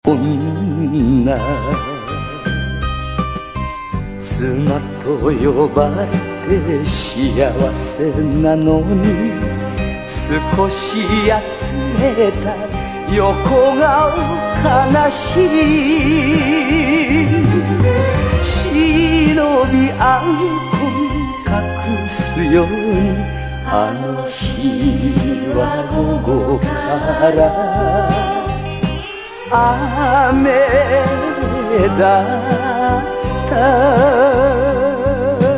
女、妻と呼ばれて幸せなのに、少しやつれた横顔悲しい。忍びあんこ隠すように、あの日は午後から雨だった。